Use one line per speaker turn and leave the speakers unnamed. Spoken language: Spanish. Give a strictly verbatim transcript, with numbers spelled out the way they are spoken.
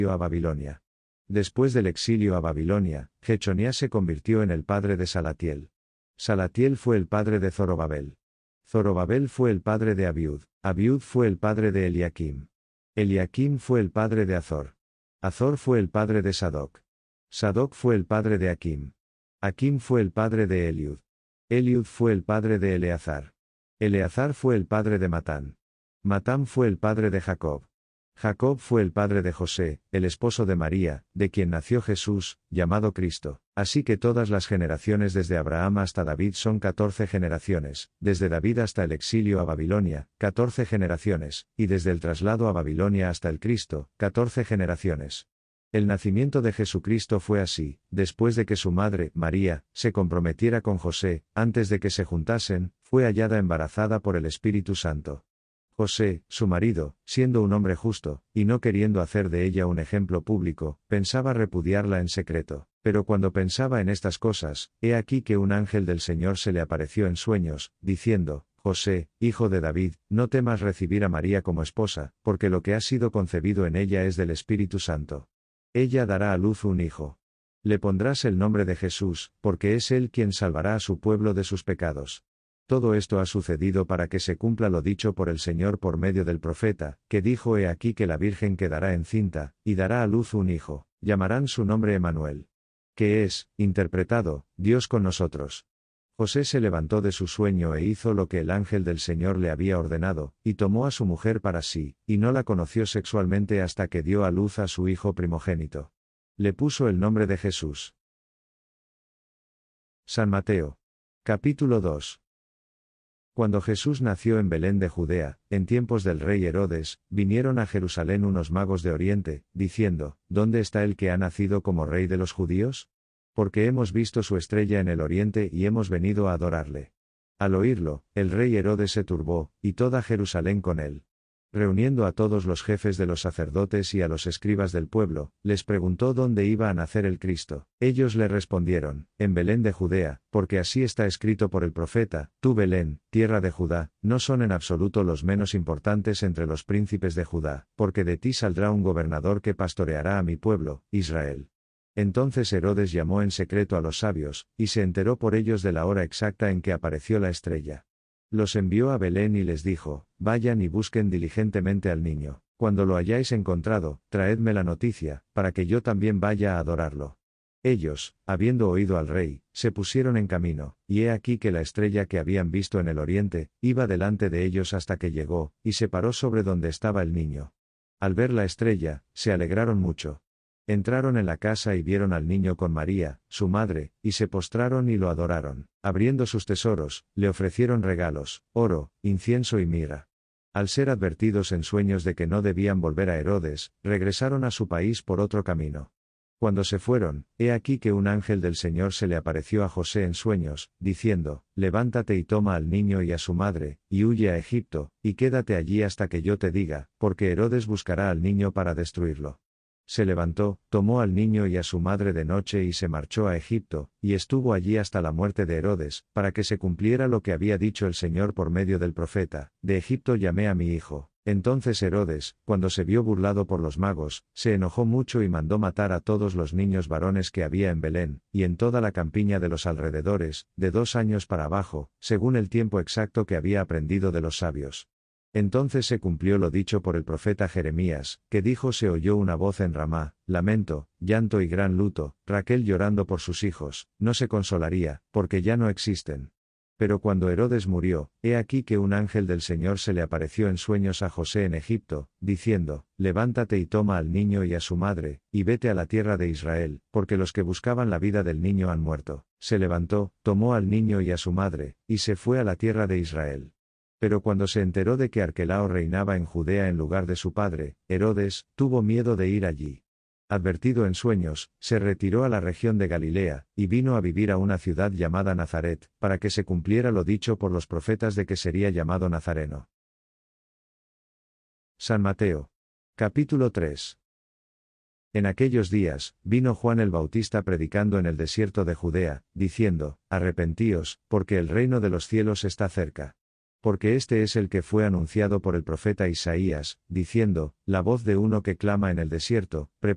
a Babilonia. Después del exilio a Babilonia, Jechonías se convirtió en el padre de Salatiel. Salatiel fue el padre de Zorobabel. Zorobabel fue el padre de Abiud. Abiud fue el padre de Eliakim. Eliakim fue el padre de Azor. Azor fue el padre de Sadoc. Sadoc fue el padre de Akim. Akim fue el padre de Eliud. Eliud fue el padre de Eleazar. Eleazar fue el padre de Matán. Matán fue el padre de Jacob. Jacob fue el padre de José, el esposo de María, de quien nació Jesús, llamado Cristo. Así que todas las generaciones desde Abraham hasta David son catorce generaciones, desde David hasta el exilio a Babilonia, catorce generaciones, y desde el traslado a Babilonia hasta el Cristo, catorce generaciones. El nacimiento de Jesucristo fue así, después de que su madre, María, se comprometiera con José, antes de que se juntasen, fue hallada embarazada por el Espíritu Santo. José, su marido, siendo un hombre justo, y no queriendo hacer de ella un ejemplo público, pensaba repudiarla en secreto. Pero cuando pensaba en estas cosas, he aquí que un ángel del Señor se le apareció en sueños, diciendo: José, hijo de David, no temas recibir a María como esposa, porque lo que ha sido concebido en ella es del Espíritu Santo. Ella dará a luz un hijo. Le pondrás el nombre de Jesús, porque es él quien salvará a su pueblo de sus pecados. Todo esto ha sucedido para que se cumpla lo dicho por el Señor por medio del profeta, que dijo: He aquí que la Virgen quedará encinta, y dará a luz un hijo, llamarán su nombre Emmanuel. Que es, interpretado, Dios con nosotros. José se levantó de su sueño e hizo lo que el ángel del Señor le había ordenado, y tomó a su mujer para sí, y no la conoció sexualmente hasta que dio a luz a su hijo primogénito. Le puso el nombre de Jesús. San Mateo. Capítulo dos. Cuando Jesús nació en Belén de Judea, en tiempos del rey Herodes, vinieron a Jerusalén unos magos de Oriente, diciendo: ¿Dónde está el que ha nacido como rey de los judíos? Porque hemos visto su estrella en el oriente y hemos venido a adorarle. Al oírlo, el rey Herodes se turbó, y toda Jerusalén con él. Reuniendo a todos los jefes de los sacerdotes y a los escribas del pueblo, les preguntó dónde iba a nacer el Cristo. Ellos le respondieron: En Belén de Judea, porque así está escrito por el profeta: Tú, Belén, tierra de Judá, no son en absoluto los menos importantes entre los príncipes de Judá, porque de ti saldrá un gobernador que pastoreará a mi pueblo, Israel. Entonces Herodes llamó en secreto a los sabios, y se enteró por ellos de la hora exacta en que apareció la estrella. Los envió a Belén y les dijo: Vayan y busquen diligentemente al niño. Cuando lo hayáis encontrado, traedme la noticia, para que yo también vaya a adorarlo. Ellos, habiendo oído al rey, se pusieron en camino, y he aquí que la estrella que habían visto en el oriente, iba delante de ellos hasta que llegó, y se paró sobre donde estaba el niño. Al ver la estrella, se alegraron mucho. Entraron en la casa y vieron al niño con María, su madre, y se postraron y lo adoraron. Abriendo sus tesoros, le ofrecieron regalos: oro, incienso y mirra. Al ser advertidos en sueños de que no debían volver a Herodes, regresaron a su país por otro camino. Cuando se fueron, he aquí que un ángel del Señor se le apareció a José en sueños, diciendo: Levántate y toma al niño y a su madre, y huye a Egipto, y quédate allí hasta que yo te diga, porque Herodes buscará al niño para destruirlo. Se levantó, tomó al niño y a su madre de noche y se marchó a Egipto, y estuvo allí hasta la muerte de Herodes, para que se cumpliera lo que había dicho el Señor por medio del profeta: De Egipto llamé a mi hijo. Entonces Herodes, cuando se vio burlado por los magos, se enojó mucho y mandó matar a todos los niños varones que había en Belén, y en toda la campiña de los alrededores, de dos años para abajo, según el tiempo exacto que había aprendido de los sabios. Entonces se cumplió lo dicho por el profeta Jeremías, que dijo: Se oyó una voz en Ramá, lamento, llanto y gran luto, Raquel llorando por sus hijos, no se consolaría, porque ya no existen. Pero cuando Herodes murió, he aquí que un ángel del Señor se le apareció en sueños a José en Egipto, diciendo: Levántate y toma al niño y a su madre, y vete a la tierra de Israel, porque los que buscaban la vida del niño han muerto. Se levantó, tomó al niño y a su madre, y se fue a la tierra de Israel. Pero cuando se enteró de que Arquelao reinaba en Judea en lugar de su padre, Herodes, tuvo miedo de ir allí. Advertido en sueños, se retiró a la región de Galilea, y vino a vivir a una ciudad llamada Nazaret, para que se cumpliera lo dicho por los profetas de que sería llamado Nazareno. San Mateo. Capítulo tres. En aquellos días, vino Juan el Bautista predicando en el desierto de Judea, diciendo: Arrepentíos, porque el reino de los cielos está cerca. Porque este es el que fue anunciado por el profeta Isaías, diciendo: La voz de uno que clama en el desierto, preparad